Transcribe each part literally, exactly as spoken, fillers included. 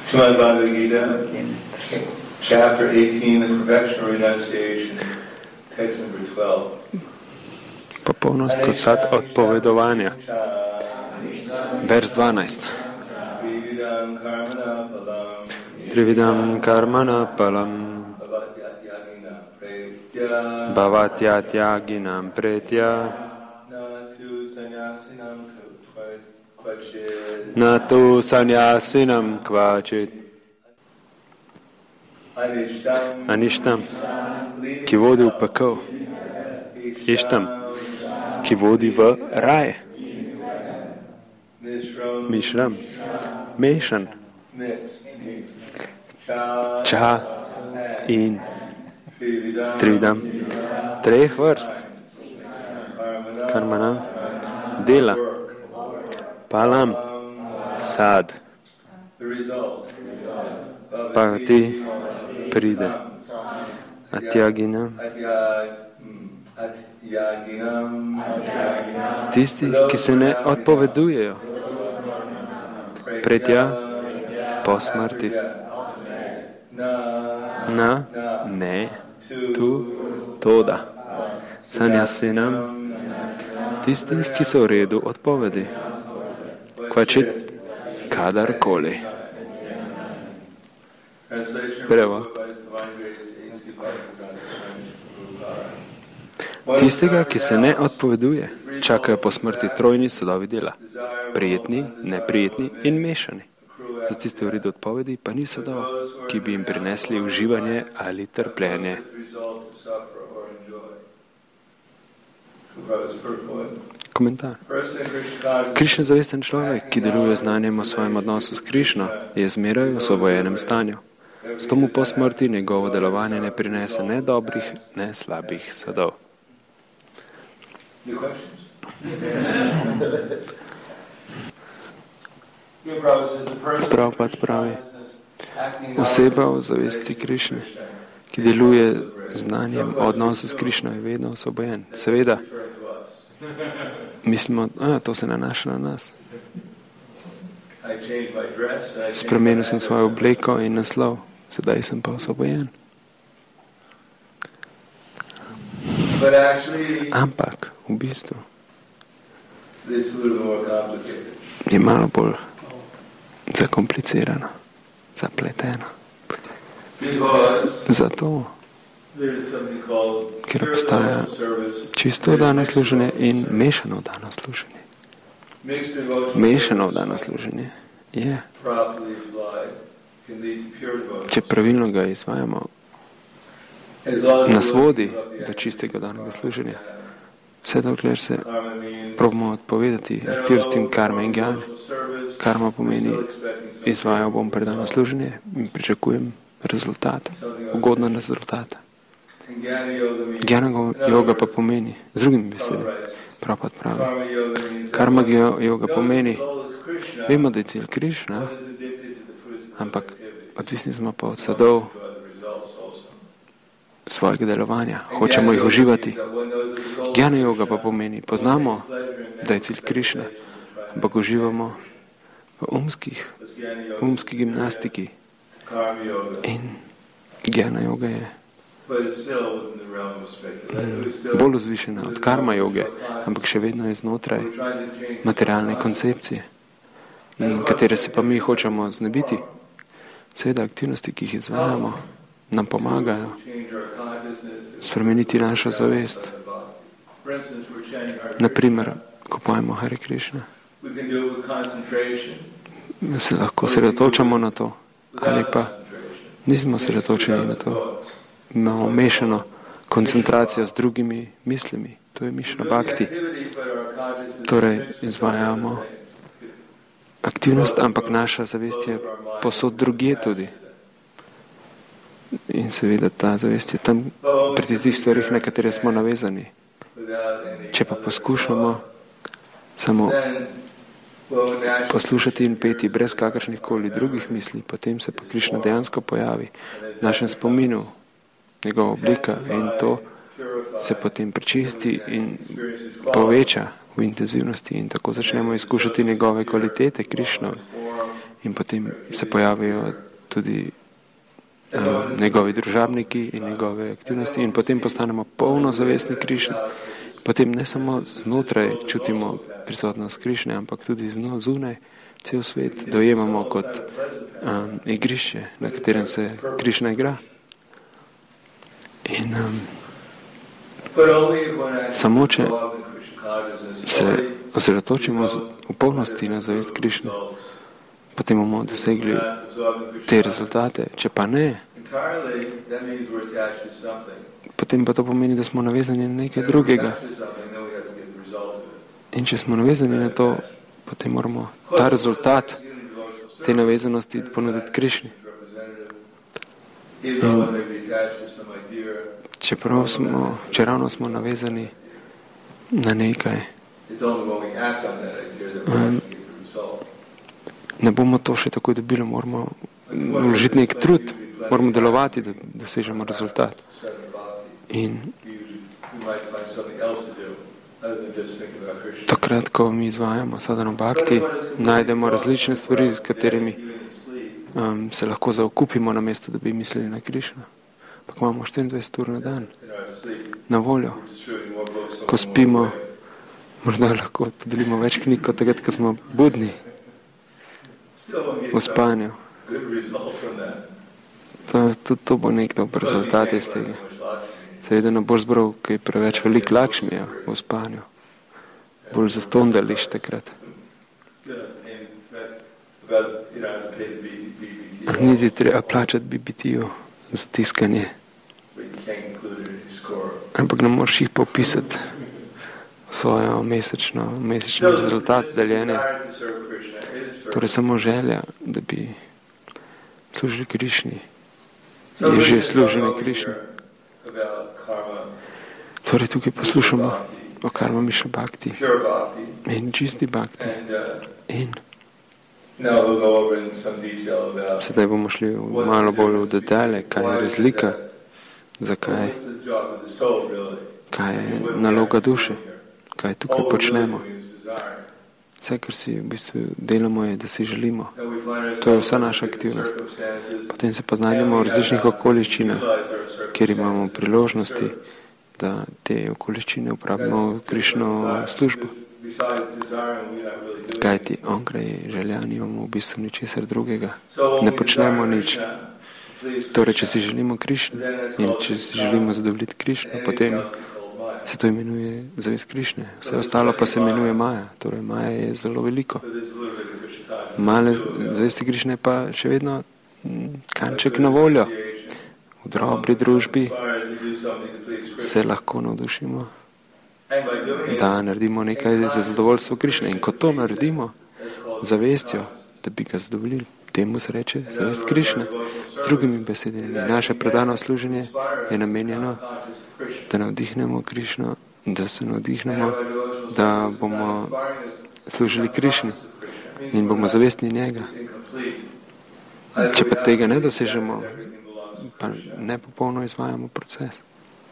Srimad Bhagavad Gita, chapter eighteen, the perfection of renunciation, text number twelve. Popolnost kot sad odpovedovanja. Vers dvanajst. Trividam karmana palam bhavatyatyaginam pretya natu sanyasinam kvachit anishtam, ki vodi v pekel, ištam, ki vodi v raj, mišram, mešan, ča in trividam, treh vrst, karmana, dela, palam, sad, bhagavati, pride, atyaginam, tisti, ki se ne odpovedujejo, pretja, po smrti, na, ne, tu, toda, sanyasinam, tistih, ki so v redu odpovedi, kvačit, kadarkoli. Prevod. Tistega, ki se ne odpoveduje, čakajo po smrti trojni sodovi dela. Prijetni, neprijetni in mešani. Za tiste v redu odpovedi pa ni sodov, ki bi jim prinesli uživanje ali trpljenje. Komentar. Krišna zavesten človek, ki deluje znanjem o svojem odnosu s Krišno, je zmeraj v osvobojenem stanju. S tomu po smrti njegovo delovanje ne prinese ne dobrih, ne slabih sadov. Prabhupada pravi, oseba v zavesti Krišne, ki deluje znanjem o odnosu s Krišno, je vedno osvobojen. Seveda, mislimo, da to se nanaša na nas. Spremenil sem svojo obleko in naslov, sedaj sem pa osvobojen. Ampak, v bistvu, je malo bolj zakomplicirano, zapleteno. Zato, ker obstaja čisto vdano služenje in mešano vdano služenje. Mešano vdano služenje je, če pravilno ga izvajamo, nas vodi do čistega vdanega služenja. Vse dokler se probamo odpovedati aktivnostim karme in gyane. Karma pomeni, izvajal bom predano služenje in pričakujem rezultat, ugoden rezultat. Gyana yoga pa pomeni, z drugimi besedami, Prabhupada pravi, karma yoga pomeni, vemo, da je cilj Krišna, ampak odvisni smo pa od sadov svojega delovanja, hočemo jih uživati. Gyana yoga pa pomeni, poznamo, da je cilj Krišna, ampak uživamo v umskih, umski gimnastiki. In gyana yoga je bolj vzvišena od karma joge, ampak še vedno je znotraj materialne koncepcije, in katere se pa mi hočemo znebiti. Seveda aktivnosti, ki jih izvajamo, nam pomagajo spremeniti našo zavest. Naprimer, ko pojemo Hare Krishna, se lahko sredotočamo na to, ali pa nismo sredotočeni na to. Imamo mešano koncentracijo z drugimi mislimi. To je mišna bhakti. Torej, izvajamo aktivnost, ampak naša zavest je posod drugje tudi. In seveda ta zavest je tam pri tistih stvarih, na katere smo navezani. Če pa poskušamo samo poslušati in peti brez kakršnih koli drugih misli, potem se pa Krišna dejansko pojavi v našem spominu, njegova oblika, in to se potem prečisti in poveča v intenzivnosti in tako začnemo izkušati njegove kvalitete Krišnove in potem se pojavijo tudi um, njegovi družabniki in njegove aktivnosti in potem postanemo polno zavestni Krišne. Potem ne samo znotraj čutimo prisotnost Krišne, ampak tudi zunaj cel svet dojemamo kot um, igrišče, na katerem se Krišna igra. In um, samo če se osredotočimo v polnosti na zavest Krišne, potem bomo dosegli te rezultate. Če pa ne, potem pa to pomeni, da smo navezani na nekaj drugega. In če smo navezani na to, potem moramo ta rezultat te navezanosti ponuditi Krišni. In čeprav smo, če ravno smo navezani na nekaj, um, ne bomo to še tako dobili, moramo vložiti nek trud, moramo delovati, da dosežemo rezultat. In takrat, ko mi izvajamo sadhana bhakti, najdemo različne stvari, s katerimi um, se lahko zaokupimo, namesto da bi mislili na Krišno. Pa imamo štiriindvajset ur na dan na voljo. Ko spimo, morda lahko podelimo več knjig kot takrat, ko smo budni v spanju. To, tudi to bo nek dober rezultat iz tega. Seveda ne boš zbral, ki je preveč velik lakšmijo v spanju. Bolj zaston deliš takrat. Niti treba plačati B B T-ju za tiskanje. Ampak ne moreš jih popisati v svojo mesečno, mesečni rezultat deljenja. Torej samo želja, da bi služili Krišni. Je že služenje Krišni. Torej tukaj poslušamo o karma mišla bhakti in čisti bhakti. In sedaj bomo šli malo bolj v detalje, kaj je razlika, zakaj, kaj je naloga duše, kaj tukaj počnemo. Vse, kar si v bistvu delamo, je, da si želimo. To je vsa naša aktivnost. Potem se pa znajdemo v različnih okoliščinah, kjer imamo priložnosti, da te okoliščine uporabimo v Krišno službo. Kajti onkraj želja nimamo v bistvu ničesar drugega. Ne počnemo nič. Torej, če si želimo Krišno in če si želimo zadovoljiti Krišno, potem se to imenuje zavest Krišne. Vse ostalo pa se imenuje Maja. Torej, Maja je zelo veliko. Male zavesti Krišne pa še vedno kanček na voljo. V dobri družbi se lahko navdušimo, da naredimo nekaj za zadovoljstvo Krišne. In ko to naredimo zavestjo, da bi ga zadovoljili, temu se reče zavest Krišne. Z drugimi besedami, naše predano služenje je namenjeno, da navdihnemo Krišno, da se navdihnemo, da bomo služili Krišni in bomo zavestni njega. Če pa tega ne dosežemo, pa ne popolno izvajamo proces.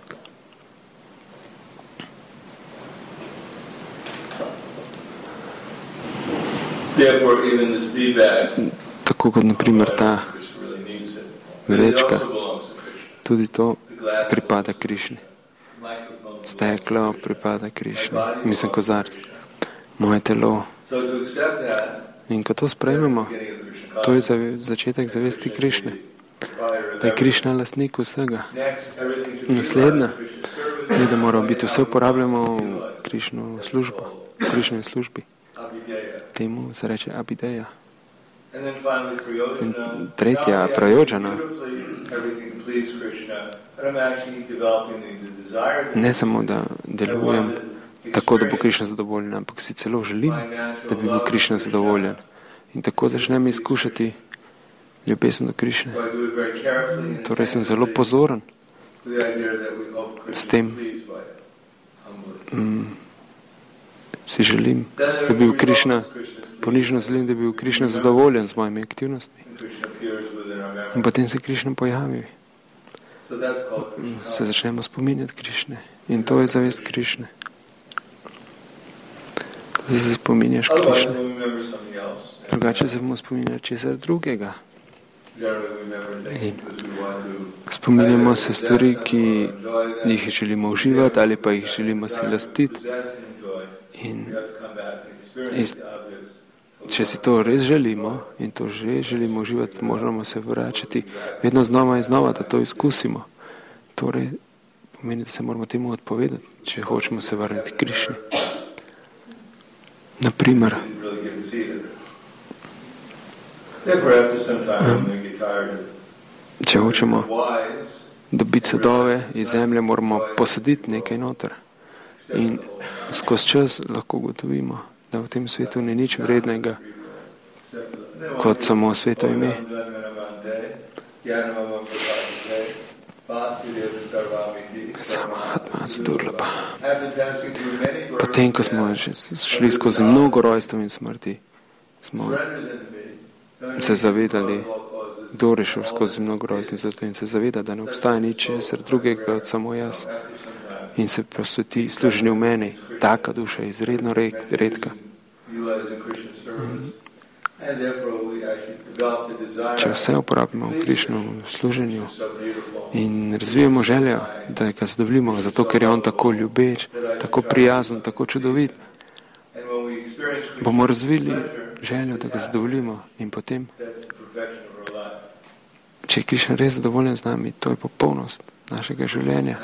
Tako kot naprimer ta vrečka, tudi to pripada Krišni. Steklo pripada Krišni. Mislim, kozarc. Moje telo. In ko to sprejmemo, to je začetek zavesti Krišne. Da je Krišna lastnik vsega. Naslednja je, da moramo biti vse uporabljamo v Krišno službo, v Krišni službi. Temu se reče abideja. In tretja, prajođana. Ne samo, da delujem tako, da bo Krišna zadovoljen, ampak si celo želim, da bi bil Krišna zadovoljen. In tako začnem izkušati ljubezen do Krišne. Torej sem zelo pozoren s tem, mm, si želim, da bi bil Krišna, ponižno želim, da bi bil Krišna zadovoljen z mojimi aktivnostmi. In potem se Krišna pojavi. Se začnemo spominjati Krišne. In to je zavest Krišne. Da se spominjaš Krišne. Drugače se bomo spominjali česar drugega. In spominjamo se stvari, ki jih želimo uživati ali pa jih želimo si lastiti. In iz, če si to res želimo in to že želimo uživati, moramo se vračati vedno znova in znova, da to izkusimo. Torej, pomeni, da se moramo temu odpovedati, če hočemo se vrniti k Krišni. Naprimer, če hočemo dobiti sadove iz zemlje, moramo posaditi nekaj noter. In skozi čas lahko ugotovimo, da v tem svetu ni nič vrednega kot samo sveto ime. Potem, ko smo šli skozi mnogo rojstev in smrti, smo se zavedali, kdo je šel skozi mnogo rojstev in se zaveda, da ne obstaja ničesar drugega kot samo jaz. In se posveti služenju v meni. Taka duša je izredno redka. Če vse uporabimo v Krišnem služenju in razvijemo željo, da ga zadovoljimo, zato ker je on tako ljubeč, tako prijazen, tako čudovit, bomo razvili željo, da ga zadovoljimo in potem, če je Krišna res zadovoljen z nami, to je popolnost našega življenja.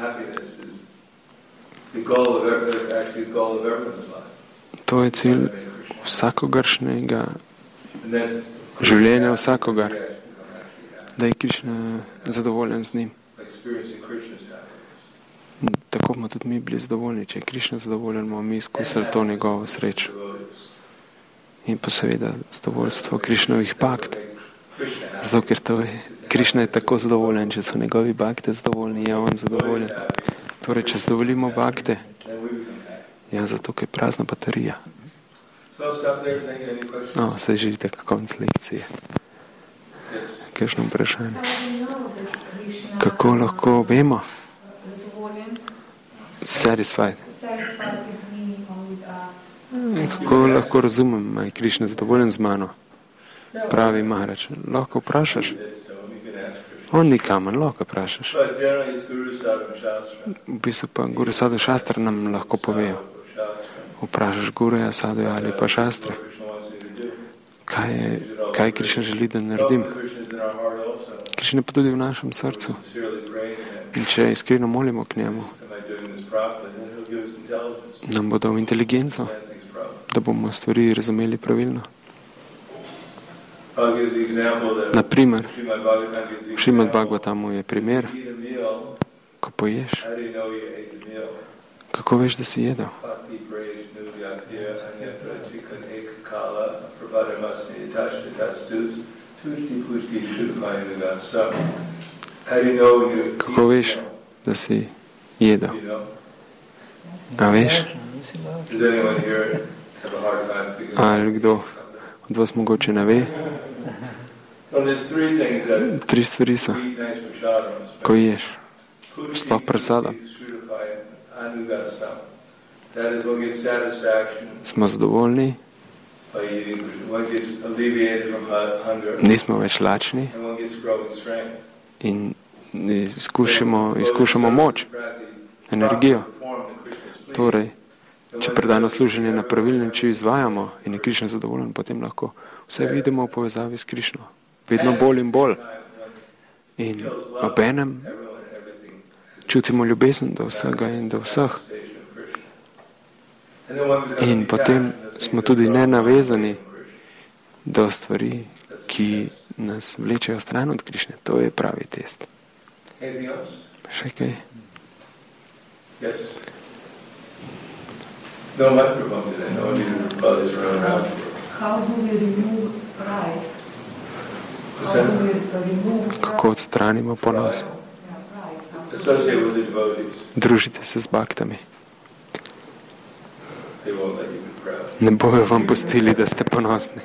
To je cilj vsakogaršnjega življenja vsakogar, da je Krišna zadovoljen z njim. Tako bomo tudi mi bili zadovoljni. Če je Krišna zadovoljen, bomo mi izkusili to njegovo srečo. In pa seveda zadovoljstvo Krišnovih bhakt. Zato, ker to je, Krišna je tako zadovoljen, če so njegovi bhakte zadovoljni, je on zadovoljen. Torej, če zadovoljimo bhakte, ja, zato, ker je prazna baterija. No, se želite konc lekcije. Kakšno vprašanje? Kako lahko vemo? Satisfied. Kako lahko razumem, je Krišna zadovoljen z mano? Pravi Maharač, lahko vprašaš. On ni kamen, lahko vprašaš. V bistvu pa Guru Sadhu Šastra nam lahko povejo. Vprašaš Guruja, Sadhuja ali pa Šastre. Kaj je, kaj Krišna želi, da naredim? Krišna je pa tudi v našem srcu. In če iskreno molimo k njemu, nam bo dal inteligenco, da bomo stvari razumeli pravilno. Naprimer, v Šrimad Bhagavatamu je primer, ko poješ, kako veš, da si jedel? Kako veš, da si jedel? A veš? Ali kdo od vas mogoče ne ve? Tri stvari so, ko ješ, sploh prasada. Smo zadovoljni, nismo več lačni in izkušamo, izkušamo moč, energijo. Torej, če predano služenje na pravilni način izvajamo in je Krišna zadovoljen, potem lahko vse vidimo v povezavi s Krišno. Vedno bolj in bolj. In obenem čutimo ljubezen do vsega in do vseh. In potem smo tudi nenavezani do stvari, ki nas vlečejo stran od Krišne. To je pravi test. Še kaj? Kako odstranimo ponos? Družite se z bhaktami. Ne bojo vam pustili, da ste ponosni.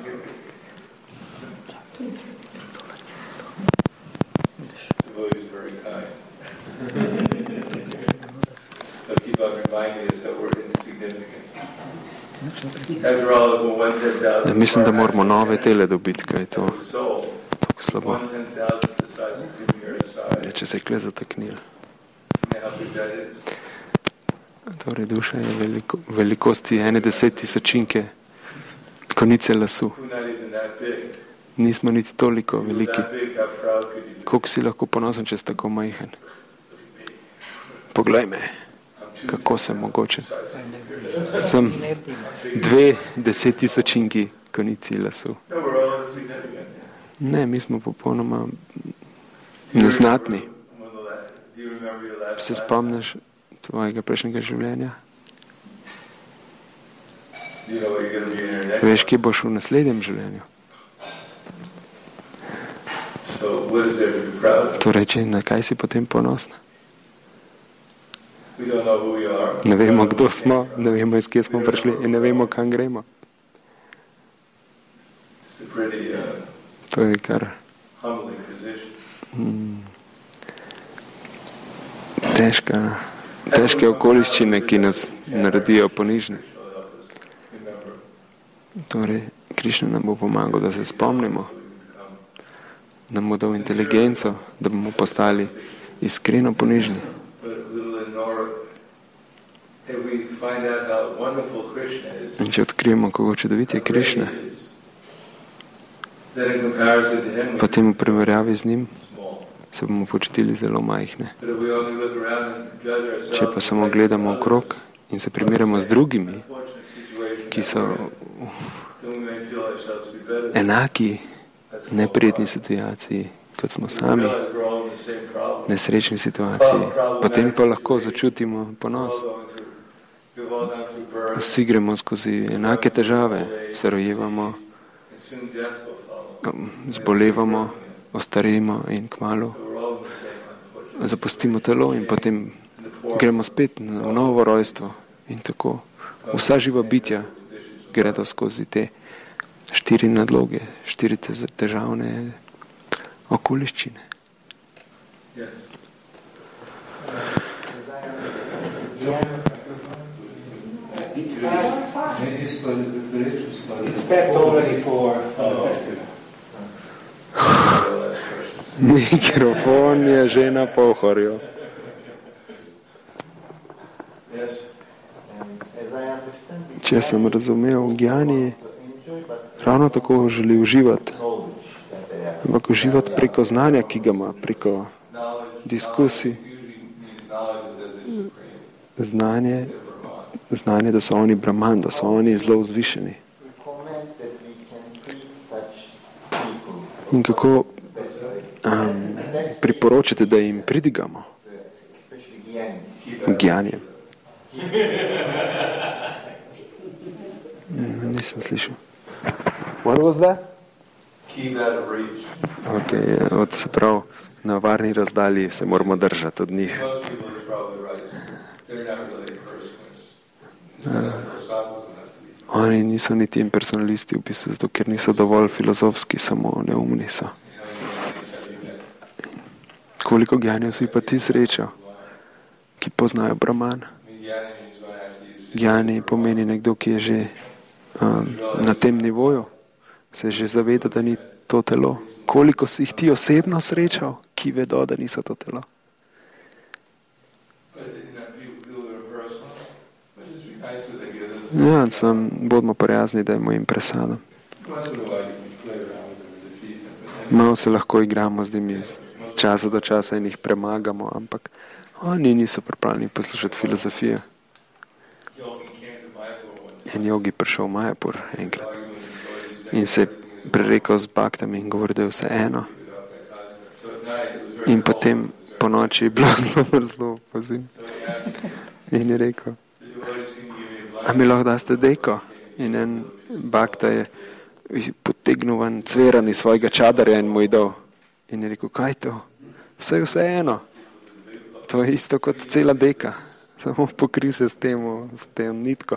Ja, mislim, da moramo nove tele dobiti, kaj je to tako slabo. Je, če se je kle zataknil. Torej, duša je veliko, velikosti ene deset tisočinke konice lasu. Nismo niti toliko veliki. Koliko si lahko ponosen, če si tako majhen? Poglej me, kako sem mogočen. Sem dve deset tisočinki konici lasu. Ne, mi smo popolnoma neznatni. Se spomniš tvojega prejšnjega življenja? Veš, kje boš v naslednjem življenju? Torej, če na kaj si potem ponosna? Ne vemo, kdo smo, ne vemo, iz kje smo prišli in ne vemo, kam gremo. To je kar hmm, težka, težke okoliščine, ki nas naredijo ponižne. Torej, Krišna nam bo pomagal, da se spomnimo, da bomo dal inteligenco, da bomo postali iskreno ponižni. In če odkrijemo, kako čudovit je Krišna, potem v primerjavi z njim se bomo počutili zelo majhne. Če pa samo gledamo okrog in se primerjamo z drugimi, ki so enaki neprijetni situaciji, kot smo sami, nesrečni situaciji, potem pa lahko začutimo ponos. Vsi gremo skozi enake težave, se rojevamo, zbolevamo, ostarimo in kmalu zapustimo telo in potem gremo spet v novo rojstvo in tako. Vsa živa bitja gredo skozi te štiri nadloge, štiri težavne okoliščine. Mikrofon je že na pohorju. Če sem razumel, Gjani ravno tako želi uživati, ampak uživati preko znanja, ki ga ima, preko diskusij. Znanje, znanje, da so oni Brahman, da so oni zelo vzvišeni. In kako um, priporočate, da jim pridigamo? Gjanje. Mm, nisem slišal. What was that? Ok, od, se pravi, na varni razdalji se moramo držati od njih. Uh, oni niso niti impersonalisti v bistvu, zato ker niso dovolj filozofski, samo neumni so. Koliko Gjanjev si pa ti srečal, ki poznajo Brahman? Gjani pomeni nekdo, ki je že um, na tem nivoju, se že zaveda, da ni to telo. Koliko si jih ti osebno srečal, ki vedo, da niso to telo? Ja, sem, bodimo prijazni, dajmo jim presado. Malo se lahko igramo z njimi z časa do časa in jih premagamo, ampak oni niso pripravljeni poslušati filozofijo. En jogi prišel v Majapur enkrat in se je prerekel z baktami in govoril, da je vse eno. In potem po noči je bilo zelo mrzlo po zimi. In je rekel, a mi lahko daste deko? In en bakta je potegnil ven cveran iz svojega čadarja in mu je dal. In je rekel, kaj to? Vse je vse eno. To je isto kot cela deka. Samo pokri se s tem, s tem nitko.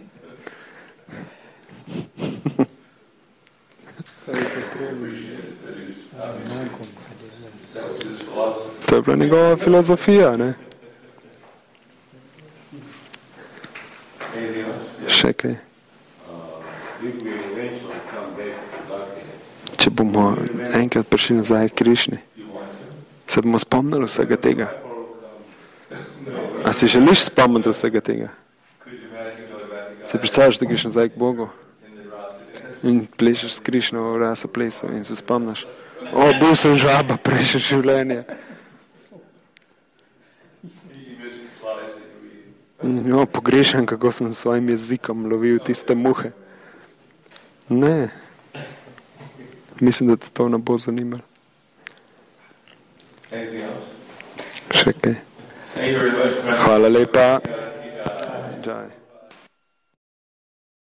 To je bila njegova filozofija, ne? Še kaj? Če bomo enkrat prišli nazaj k Krišni, se bomo spomnili vsega tega. A si želiš spomniti vsega tega? Se predstavljaš, da greš nazaj k Bogu in plešeš s Krišno v raso plesu in se spomniš, o, bil sem žaba prejšnje življenje. In jo, pogrešam, kako sem s svojim jezikom lovil tiste muhe. Ne. Mislim, da te to ne bo zanimalo. Še kaj? Hvala lepa. Džaj.